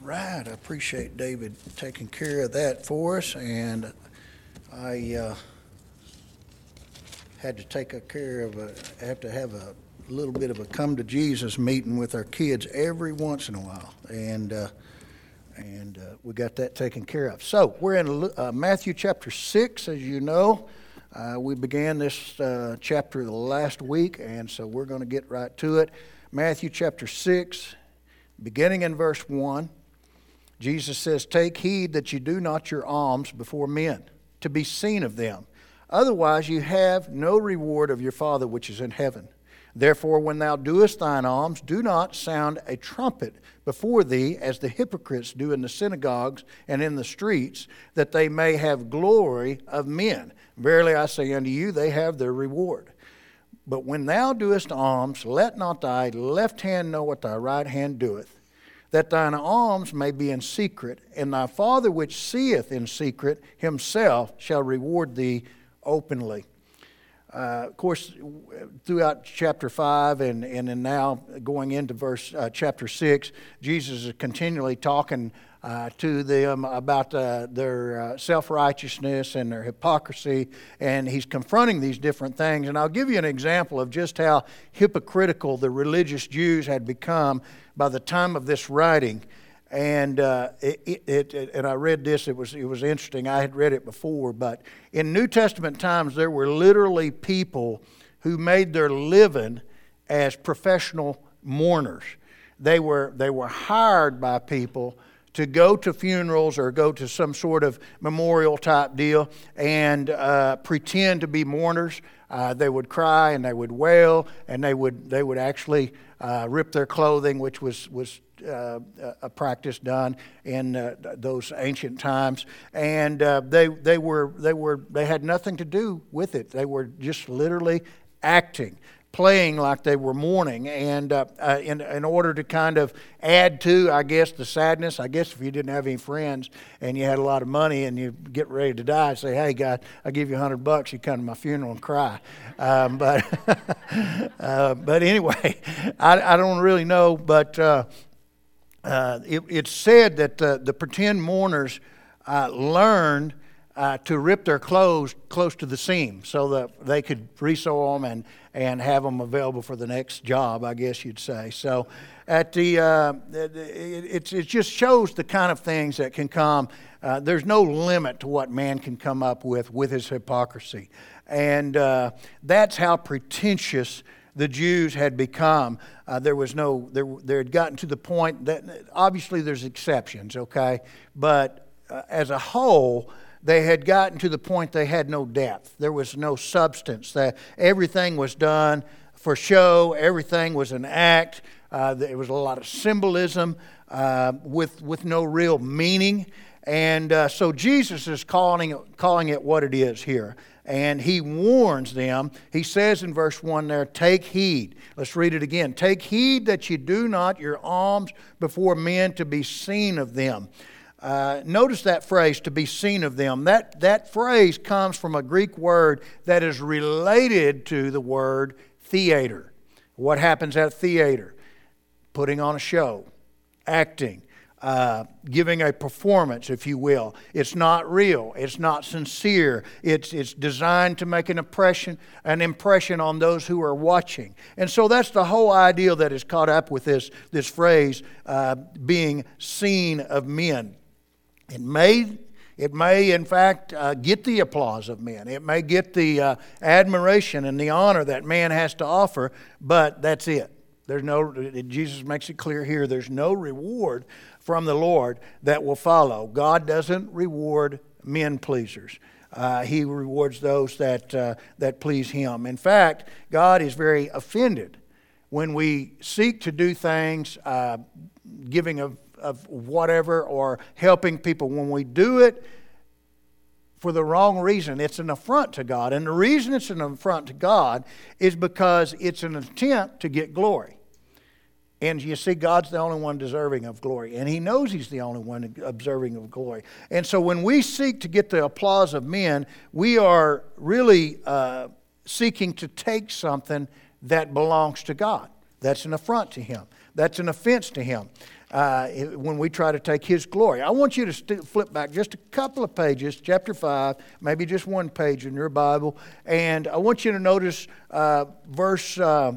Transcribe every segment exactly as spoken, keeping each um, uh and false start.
right, I appreciate David taking care of that for us, and I uh, had to take a care of a, have to have a little bit of a come to Jesus meeting with our kids every once in a while, and uh, and uh, we got that taken care of. So we're in uh, Matthew chapter six, as you know. Uh, we began this uh, chapter the last week, and so we're going to get right to it. Matthew chapter six, beginning in verse one. Jesus says, "Take heed that you do not your alms before men, to be seen of them. Otherwise you have no reward of your Father which is in heaven. Therefore when thou doest thine alms, do not sound a trumpet before thee, as the hypocrites do in the synagogues and in the streets, that they may have glory of men. Verily I say unto you, they have their reward. But when thou doest alms, let not thy left hand know what thy right hand doeth, that thine alms may be in secret, and thy Father which seeth in secret himself shall reward thee openly." Uh, of course, throughout chapter five and, and then now going into verse uh, chapter six, Jesus is continually talking uh, to them about uh, their uh, self-righteousness and their hypocrisy, and he's confronting these different things. And I'll give you an example of just how hypocritical the religious Jews had become by the time of this writing. And uh, it, it, it, and I read this. It was it was interesting. I had read it before, but in New Testament times, there were literally people who made their living as professional mourners. They were they were hired by people to go to funerals or go to some sort of memorial type deal and uh, pretend to be mourners. Uh, they would cry and they would wail, and they would they would actually uh, rip their clothing, which was was. Uh, a practice done in uh, those ancient times, and uh, they they were they were they had nothing to do with it. They were just literally acting, playing like they were mourning, and uh, uh, in in order to kind of add to, I guess, the sadness. I guess if you didn't have any friends and you had a lot of money and you get ready to die, say, "Hey, God, I'll give you a hundred bucks. You come to my funeral and cry." Um, but uh, but anyway, I I don't really know, but. Uh, Uh, it, it's said that uh, the pretend mourners uh, learned uh, to rip their clothes close to the seam so that they could resew them and, and have them available for the next job, I guess you'd say. So at the uh, it, it, it just shows the kind of things that can come. Uh, there's no limit to what man can come up with with his hypocrisy. And uh, that's how pretentious the Jews had become. Uh, there was no, there, there had gotten to the point that, obviously there's exceptions, okay? But uh, as a whole, they had gotten to the point they had no depth. There was no substance. That everything was done for show. Everything was an act. Uh, there was a lot of symbolism uh, with, with no real meaning. And uh, so Jesus is calling it, calling it what it is here. And he warns them. He says in verse one there, "Take heed." Let's read it again. "Take heed that you do not your alms before men to be seen of them." Uh, notice that phrase, "to be seen of them." That, that phrase comes from a Greek word that is related to the word theater. What happens at theater? Putting on a show, acting. Uh, giving a performance, if you will. It's not real. It's not sincere. It's it's designed to make an impression, an impression on those who are watching. And so that's the whole idea that is caught up with this this phrase, uh, being seen of men. It may it may in fact uh, get the applause of men. It may get the uh, admiration and the honor that man has to offer, but that's it. There's no. Jesus makes it clear here. There's no reward from the Lord that will follow. God doesn't reward men pleasers. Uh, he rewards those that uh, that please Him. In fact, God is very offended when we seek to do things, uh, giving of, of whatever or helping people. When we do it for the wrong reason, it's an affront to God. And the reason it's an affront to God is because it's an attempt to get glory. And you see, God's the only one deserving of glory. And He knows He's the only one deserving of glory. And so when we seek to get the applause of men, we are really uh, seeking to take something that belongs to God. That's an affront to Him. That's an offense to Him. uh, when we try to take His glory. I want you to st- flip back just a couple of pages, chapter five, maybe just one page in your Bible, and I want you to notice uh, verse uh,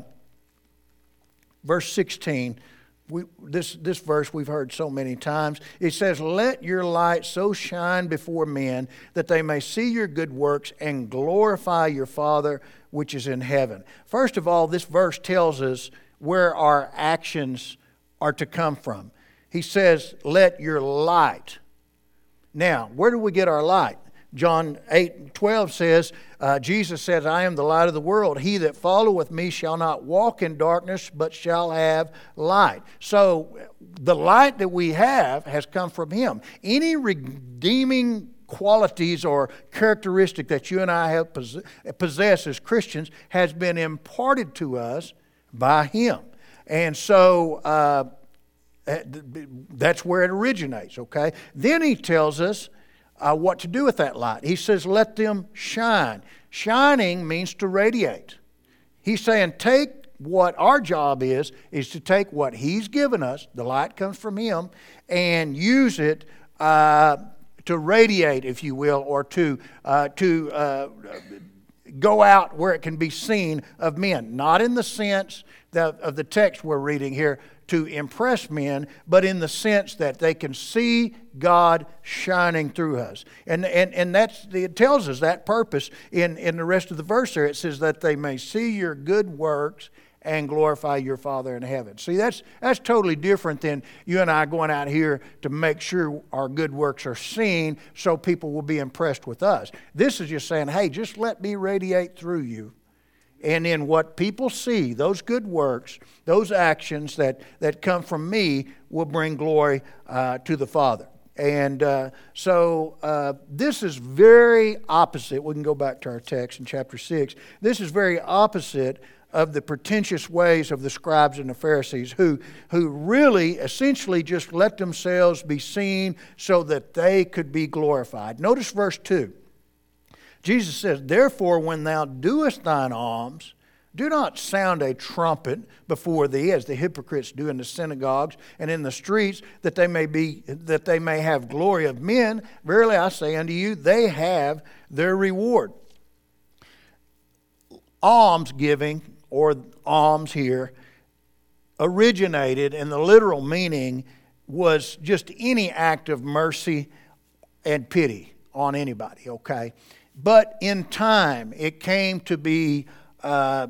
verse sixteen. We, this, this verse we've heard so many times. It says, "Let your light so shine before men that they may see your good works and glorify your Father which is in heaven." First of all, this verse tells us where our actions are to come from. He says, "Let your light." Now, where do we get our light? John eight twelve says, uh, Jesus says, "I am the light of the world. He that followeth me shall not walk in darkness, but shall have light." So the light that we have has come from Him. Any redeeming qualities or characteristic that you and I have possess as Christians has been imparted to us by Him. And so uh, that's where it originates, okay? Then He tells us Uh, what to do with that light. He says, "Let them shine." Shining means to radiate. He's saying, take what our job is, is to take what He's given us, the light comes from Him, and use it uh, to radiate, if you will, or to uh, to uh, go out where it can be seen of men. Not in the sense that, of the text we're reading here, to impress men, but in the sense that they can see God shining through us. And and, and that's it tells us that purpose in, in the rest of the verse there. It says that they may see your good works and glorify your Father in heaven. See, that's that's totally different than you and I going out here to make sure our good works are seen so people will be impressed with us. This is just saying, hey, just let me radiate through you. And in what people see, those good works, those actions that, that come from me will bring glory uh, to the Father. And uh, so uh, this is very opposite. We can go back to our text in chapter six. This is very opposite of the pretentious ways of the scribes and the Pharisees who, who really essentially just let themselves be seen so that they could be glorified. Notice verse two. Jesus says, "Therefore, when thou doest thine alms, do not sound a trumpet before thee, as the hypocrites do in the synagogues and in the streets, that they may be that they may have glory of men. Verily I say unto you, they have their reward." Alms giving, or alms here, originated, and the literal meaning was just any act of mercy and pity on anybody, okay? But in time, it came to be, uh,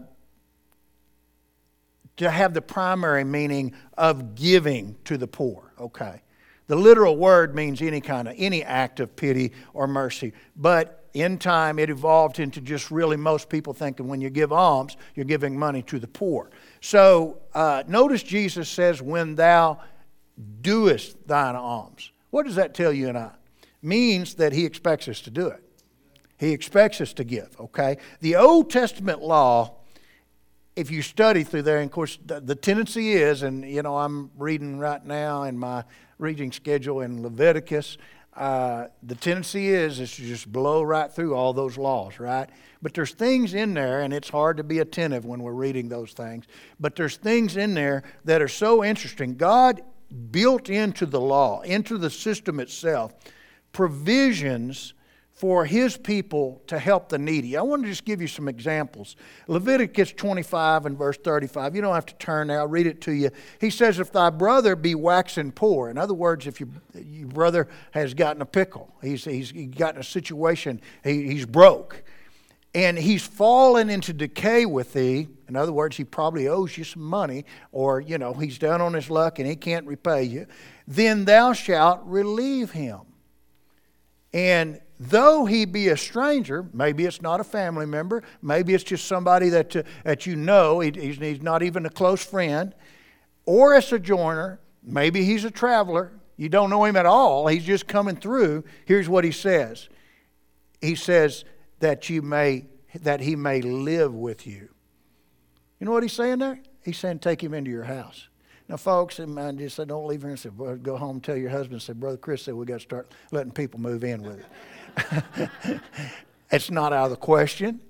to have the primary meaning of giving to the poor, okay? The literal word means any kind of, any act of pity or mercy. But in time, it evolved into just really most people thinking when you give alms, you're giving money to the poor. So uh, notice Jesus says, "When thou doest thine alms." What does that tell you and I? Means that He expects us to do it. He expects us to give, okay? The Old Testament law, if you study through there, and of course the, the tendency is, and you know I'm reading right now in my reading schedule in Leviticus, uh, the tendency is, is to just blow right through all those laws, right? But there's things in there, and it's hard to be attentive when we're reading those things, but there's things in there that are so interesting. God built into the law, into the system itself, provisions for His people to help the needy. I want to just give you some examples. Leviticus twenty-five and verse thirty-five. You don't have to turn there. I'll read it to you. He says, "If thy brother be waxen poor," in other words, if your, your brother has gotten a pickle, he's, he's, he's gotten a situation, he, he's broke, and he's fallen into decay with thee, in other words, he probably owes you some money, or, you know, he's down on his luck and he can't repay you, then thou shalt relieve him. And though he be a stranger, maybe it's not a family member, maybe it's just somebody that, uh, that you know, he, he's, he's not even a close friend, or a sojourner, maybe he's a traveler, you don't know him at all, he's just coming through. Here's what he says. He says that you may, that he may live with you. You know what he's saying there? He's saying take him into your house. Now, folks, and just say, don't leave here and say, well, go home and tell your husband, say, Brother Chris said we got to start letting people move in with it. It's not out of the question.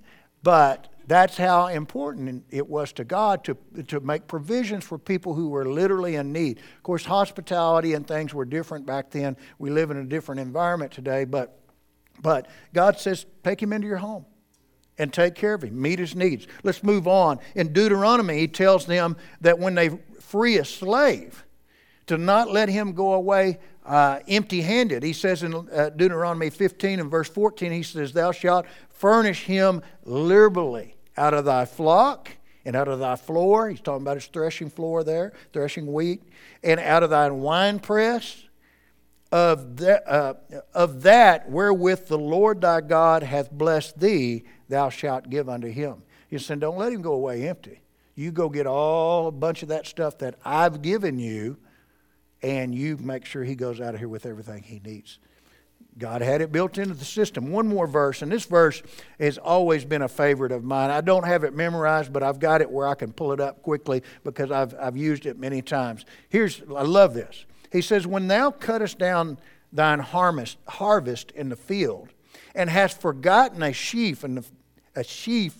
But that's how important it was to God to, to make provisions for people who were literally in need. Of course, hospitality and things were different back then. We live in a different environment today, but, but God says, take him into your home and take care of him, meet his needs. Let's move on. In Deuteronomy, he tells them that when they free a slave, to not let him go away uh, empty-handed. He says in uh, Deuteronomy fifteen and verse fourteen, he says, thou shalt furnish him liberally out of thy flock and out of thy floor. He's talking about his threshing floor there, threshing wheat. And out of thy winepress, of, the, uh, of that wherewith the Lord thy God hath blessed thee, thou shalt give unto him. He said, don't let him go away empty. You go get all a bunch of that stuff that I've given you, and you make sure he goes out of here with everything he needs. God had it built into the system. One more verse, and this verse has always been a favorite of mine. I don't have it memorized, but I've got it where I can pull it up quickly because I've, I've used it many times. Here's, I love this. He says, when thou cuttest down thine harvest, harvest in the field, and hast forgotten a sheaf, and a sheaf,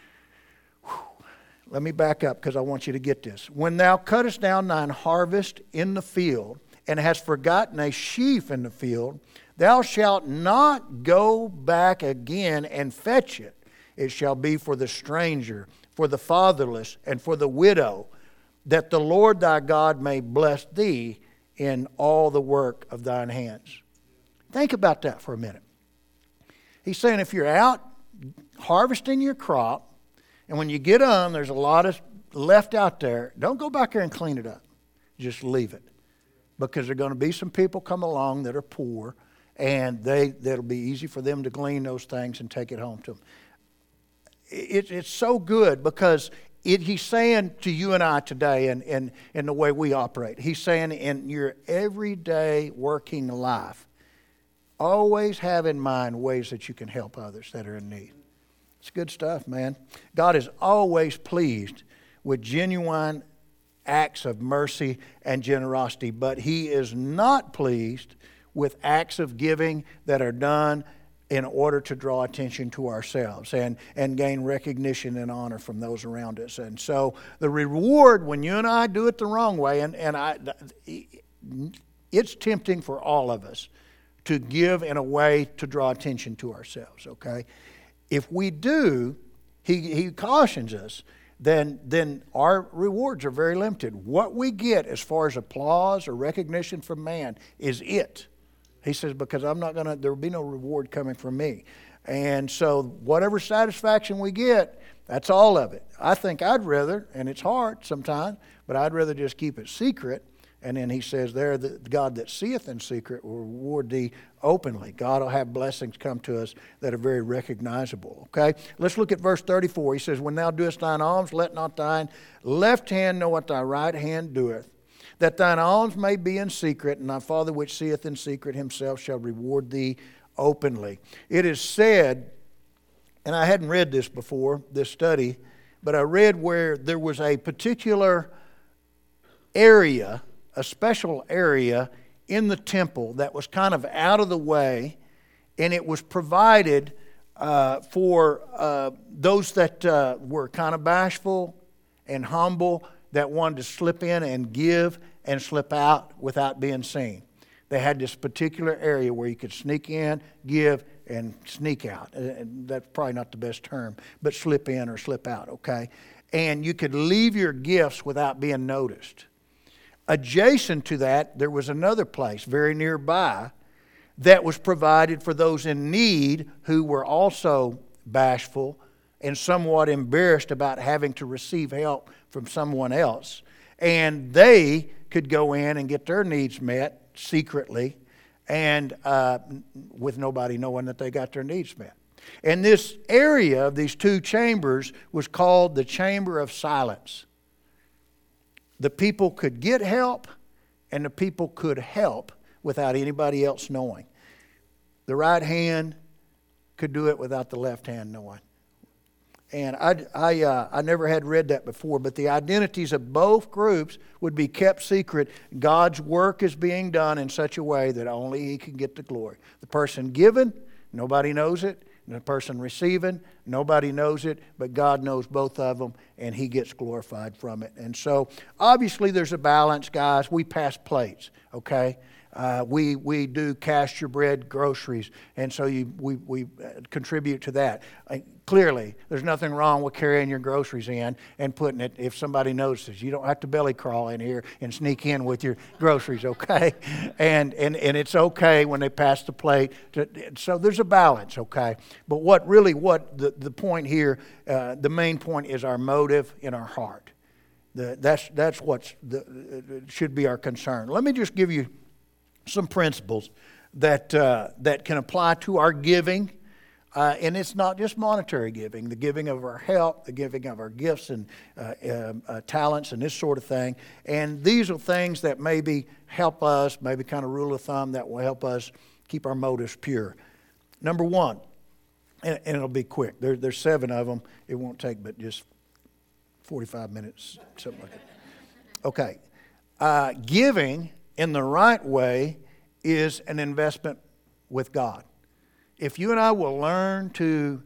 let me back up because I want you to get this. When thou cuttest down thine harvest in the field, and hast forgotten a sheaf in the field, thou shalt not go back again and fetch it. It shall be for the stranger, for the fatherless, and for the widow, that the Lord thy God may bless thee in all the work of thine hands. Think about that for a minute. He's saying if you're out harvesting your crop, and when you get on, there's a lot of left out there, don't go back there and clean it up. Just leave it. Because there are going to be some people come along that are poor, and they that'll be easy for them to glean those things and take it home to them. It, it's so good because it, he's saying to you and I today, and in, in, in the way we operate, he's saying in your everyday working life, always have in mind ways that you can help others that are in need. It's good stuff, man. God is always pleased with genuine acts of mercy and generosity, but he is not pleased with acts of giving that are done in order to draw attention to ourselves and, and gain recognition and honor from those around us. And so the reward when you and I do it the wrong way, and, and I, it's tempting for all of us to give in a way to draw attention to ourselves, okay? If we do, he, he cautions us, then, then our rewards are very limited. What we get as far as applause or recognition from man is it. He says, because I'm not going to, there will be no reward coming from me. And so whatever satisfaction we get, that's all of it. I think I'd rather, and it's hard sometimes, but I'd rather just keep it secret. And then he says there, the God that seeth in secret will reward thee openly. God will have blessings come to us that are very recognizable. Okay? Let's look at verse thirty-four. He says, when thou doest thine alms, let not thine left hand know what thy right hand doeth, that thine alms may be in secret, and thy Father which seeth in secret himself shall reward thee openly. It is said, and I hadn't read this before, this study, but I read where there was a particular area, a special area in the temple that was kind of out of the way, and it was provided uh, for uh, those that uh, were kind of bashful and humble, that wanted to slip in and give and slip out without being seen. They had this particular area where you could sneak in, give, and sneak out. And that's probably not the best term, but slip in or slip out, okay? And you could leave your gifts without being noticed. Adjacent to that, there was another place very nearby that was provided for those in need who were also bashful and somewhat embarrassed about having to receive help from someone else. And they could go in and get their needs met secretly and uh, with nobody knowing that they got their needs met. And this area of these two chambers was called the Chamber of Silence. The people could get help, and the people could help without anybody else knowing. The right hand could do it without the left hand knowing. And I, I, uh, I never had read that before, but the identities of both groups would be kept secret. God's work is being done in such a way that only He can get the glory. The person given, nobody knows it. and the person receiving, nobody knows it, but God knows both of them, and He gets glorified from it. And so, obviously, there's a balance, guys. We pass plates, okay? Uh, we we do cash your bread groceries, and so you, we, we contribute to that. Uh, clearly, there's nothing wrong with carrying your groceries in and putting it, if somebody notices. You don't have to belly crawl in here and sneak in with your groceries, okay? And and, and it's okay when they pass the plate. To, so there's a balance, okay? But what really, what the, the point here, uh, the main point is our motive in our heart. The, that's that's what should be our concern. Let me just give you some principles that uh, that can apply to our giving, uh, and it's not just monetary giving, the giving of our help, the giving of our gifts and uh, uh, uh, talents and this sort of thing. And these are things that maybe help us, maybe kind of rule of thumb that will help us keep our motives pure. Number one, and, and it'll be quick. There, there's seven of them. It won't take but just forty-five minutes, something like that. Okay, uh, giving in the right way is an investment with God. If you and I will learn to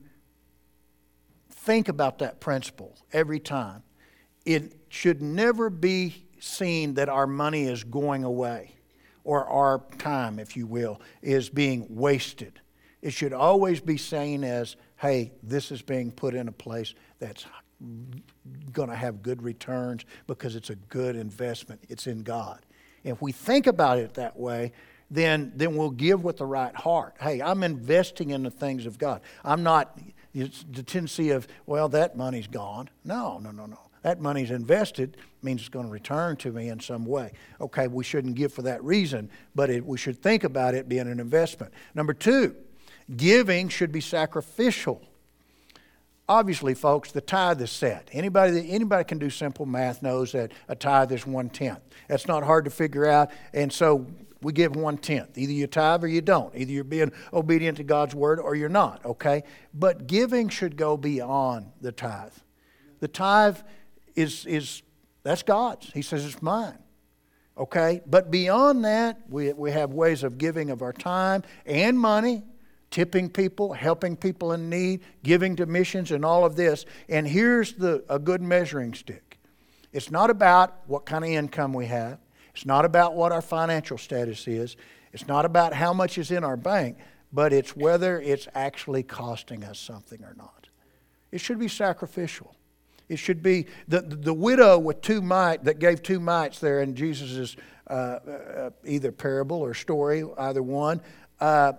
think about that principle every time, it should never be seen that our money is going away or our time, if you will, is being wasted. It should always be seen as, hey, this is being put in a place that's going to have good returns because it's a good investment. It's in God. If we think about it that way, then then we'll give with the right heart. Hey, I'm investing in the things of God. I'm not, it's the tendency of, well, that money's gone. No, no, no, no. That money's invested, means it's going to return to me in some way. Okay, we shouldn't give for that reason, but it, we should think about it being an investment. Number two, giving should be sacrificial. Obviously, folks, the tithe is set. Anybody that anybody can do simple math knows that a tithe is one-tenth. That's not hard to figure out, and so we give one-tenth. Either you tithe or you don't. Either you're being obedient to God's word or you're not, okay? But giving should go beyond the tithe. The tithe is, is that's God's. He says it's mine, okay? But beyond that, we, we have ways of giving of our time and money, tipping people, helping people in need, giving to missions, and all of this. And here's the a good measuring stick. It's not about what kind of income we have. It's not about what our financial status is. It's not about how much is in our bank, but it's whether it's actually costing us something or not. It should be sacrificial. It should be the, the, the widow with two mites that gave two mites there in Jesus' uh, uh, either parable or story, either one. Uh,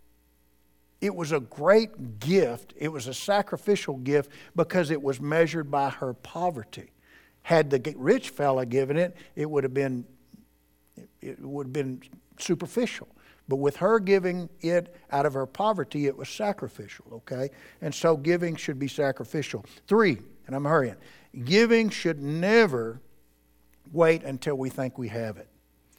It was a great gift. It was a sacrificial gift because it was measured by her poverty. Had the rich fella given it, it would have been it would have been superficial. But with her giving it out of her poverty, it was sacrificial, okay? And so giving should be sacrificial. Three, and I'm hurrying, giving should never wait until we think we have it.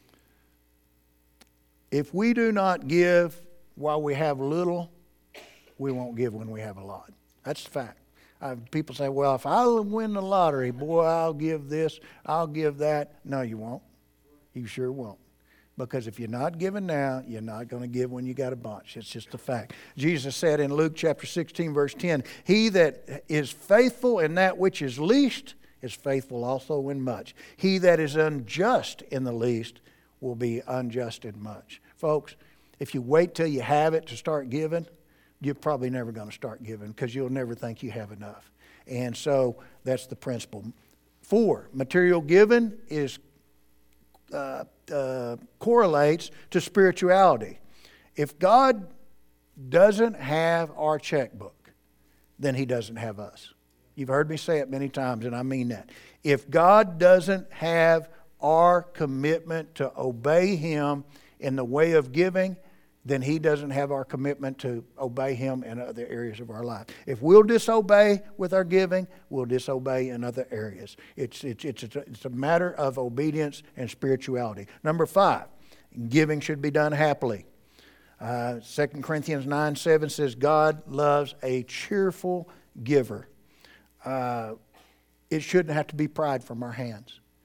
If we do not give while we have little, we won't give when we have a lot. That's the fact. Uh, people say, well, if I win the lottery, boy, I'll give this, I'll give that. No, you won't. You sure won't. Because if you're not giving now, you're not going to give when you got a bunch. It's just a fact. Jesus said in Luke chapter sixteen, verse ten, he that is faithful in that which is least is faithful also in much. He that is unjust in the least will be unjust in much. Folks, if you wait till you have it to start giving, you're probably never going to start giving because you'll never think you have enough. And so that's the principle. Four, material giving is uh, uh, correlates to spirituality. If God doesn't have our checkbook, then He doesn't have us. You've heard me say it many times, and I mean that. If God doesn't have our commitment to obey Him in the way of giving, then He doesn't have our commitment to obey Him in other areas of our life. If we'll disobey with our giving, we'll disobey in other areas. It's, it's, it's, a, it's a matter of obedience and spirituality. Number five, giving should be done happily. Uh, Second Corinthians nine seven says, God loves a cheerful giver. Uh, it shouldn't have to be pride from our hands.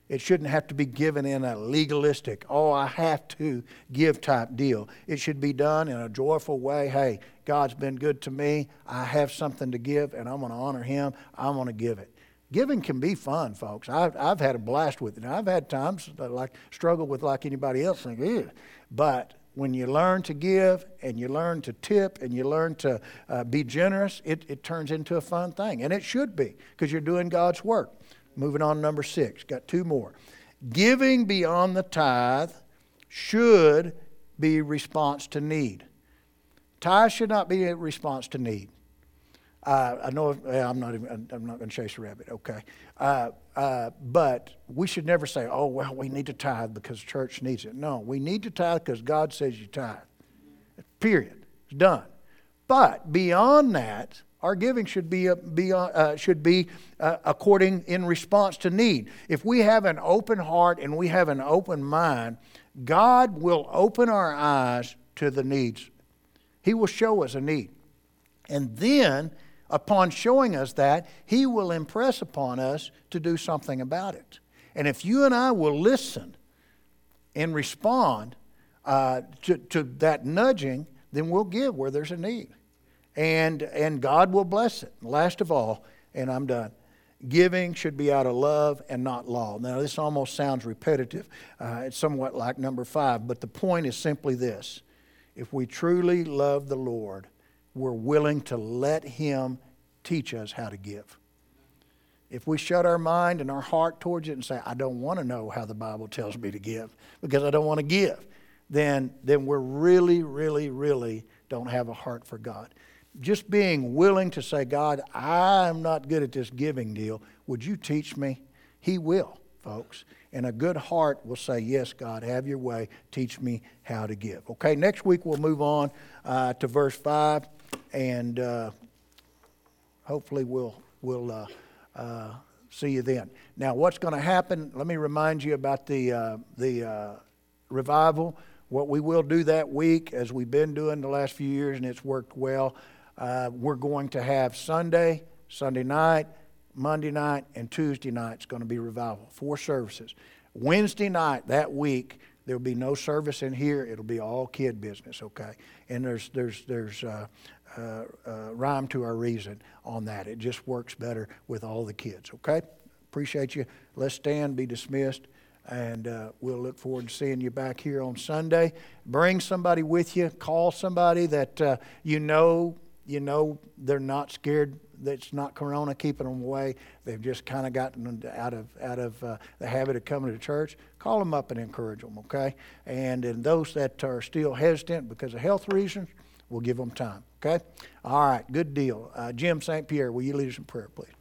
It shouldn't have to be given in a legalistic, oh, I have to give type deal. It should be done in a joyful way. Hey, God's been good to me. I have something to give, and I'm going to honor Him. I'm going to give it. Giving can be fun, folks. I've, I've had a blast with it. Now, I've had times that like struggle with like anybody else. Think, ew. But when you learn to give and you learn to tip and you learn to uh, be generous, it, it turns into a fun thing. And it should be, because you're doing God's work. Moving on to number six. Got two more. Giving beyond the tithe should be response to need. Tithe should not be a response to need. Uh, I know well, I'm not even, I'm not going to chase a rabbit. Okay, uh, uh, but we should never say, "Oh, well, we need to tithe because church needs it." No, we need to tithe because God says you tithe. Period. It's done. But beyond that, our giving should be, uh, be, uh, should be uh, according in response to need. If we have an open heart and we have an open mind, God will open our eyes to the needs. He will show us a need. And then, upon showing us that, He will impress upon us to do something about it. And if you and I will listen and respond uh, to, to that nudging, then we'll give where there's a need. And and God will bless it. Last of all, and I'm done, giving should be out of love and not law. Now, this almost sounds repetitive. Uh, it's somewhat like number five, but the point is simply this. If we truly love the Lord, we're willing to let Him teach us how to give. If we shut our mind and our heart towards it and say, I don't want to know how the Bible tells me to give because I don't want to give, then, then we're really, really, really don't have a heart for God. Just being willing to say, God, I'm not good at this giving deal. Would you teach me? He will, folks. And a good heart will say, yes, God, have your way. Teach me how to give. Okay, next week we'll move on uh, to verse five. And uh, hopefully we'll, we'll uh, uh, see you then. Now, what's going to happen, let me remind you about the, uh, the uh, revival. What we will do that week, as we've been doing the last few years, and it's worked well, Uh, we're going to have Sunday, Sunday night, Monday night, and Tuesday night. It's going to be revival. Four services. Wednesday night that week, there'll be no service in here. It'll be all kid business, okay? And there's there's there's uh, uh, uh, rhyme to our reason on that. It just works better with all the kids, okay? Appreciate you. Let's stand, be dismissed. And uh, we'll look forward to seeing you back here on Sunday. Bring somebody with you. Call somebody that uh, you know You know they're not scared. That's not Corona keeping them away. They've just kind of gotten out of out of uh, the habit of coming to church. Call them up and encourage them, okay? And and those that are still hesitant because of health reasons, we'll give them time, okay? All right, good deal. Uh, Jim Saint Pierre, will you lead us in prayer, please?